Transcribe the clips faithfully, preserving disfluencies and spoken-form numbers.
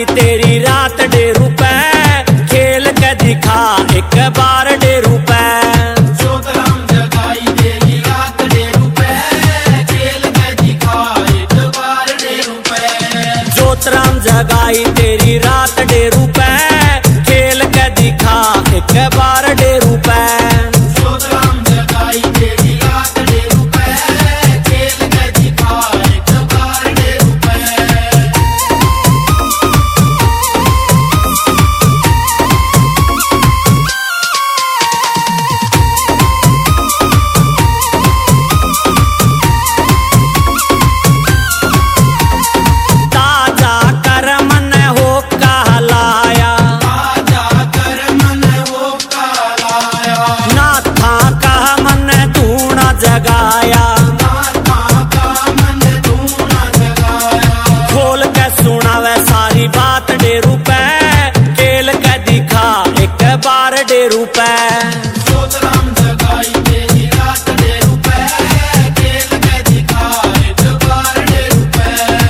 जगाई तेरी रात डेरू पे, खेल के दिखा एक बार डेरू पे। जोतराम जगाई तेरी रात डेरू पे, खेल के दिखा एक बार डेरू पे। जोतराम जगाई तेरी रात डेरू पे, खेल के दिखा एक बार डेरू पे। जोतराम जगाई तेरी रात डेरू पे, खेल के दिखा एक बार डेरू पे। ताजा कर मन हो कहलाया, ताजा कर मन हो कहलाया। नाथा का मन धूना जगाया, नाथा का मन धूना जगाया। खोल के सुनावे सारी बात डेरू पे, खेल के दिखा एक बार डेरू पे। जोतराम जगाई तेरी रात डेरू पे, खेल के दिखा एक बार डेरू पे।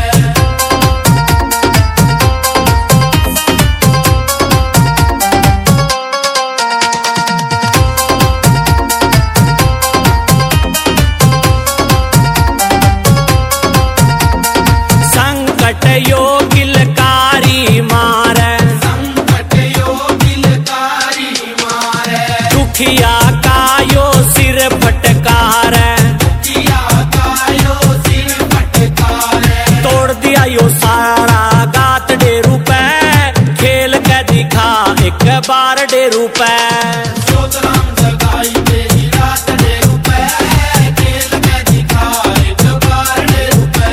संकट योगिलकारी मारे, संकट योगिलकारी मारे। दुखिया का यो सिर फटकारे, किया कायो सिर फटकारे। तोड़ दिया यो सारा गात डेरू पे, खेल के दिखा एक बार डेरू पे। जोतराम जगाई तेरी रात डेरू पे, खेल के दिखा एक बार डेरू पे।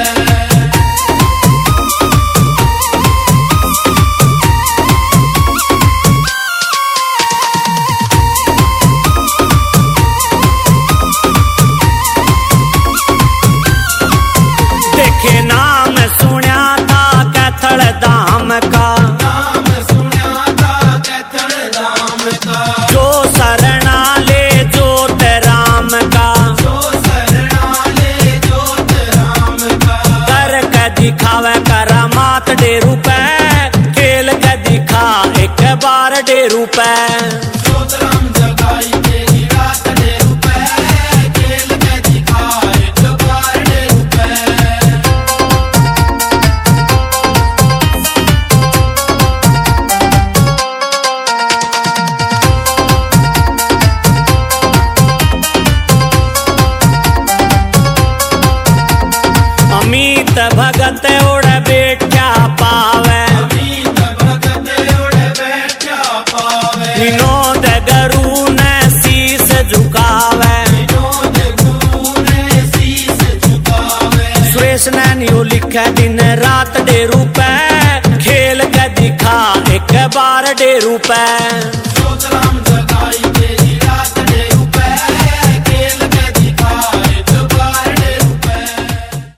देखे नाम सुना था कैथल धाम का, नाम सुना था कैथल धाम का। जो शरणा ले जोत राम का, जो शरणा ले जोत राम का। कर के दिखावे करामात डेरू पे, खेल के दिखा एक बार डेरू पे। जोतराम जगाई तेरी रात डेरू पे, खेल के दिखा एक बार डेरू पे। अमित भगत उड़ बेटा पावे, अमित भगत उड़ बैठा पावे। विनोद गुरु ने शीस झुकावे, विनोद गुरु ने शीस झुकावे। सुरेश नैनियो लिखे दिन रात डेरू पे, खेल के दिखा एक बार डेरू पे। जोतराम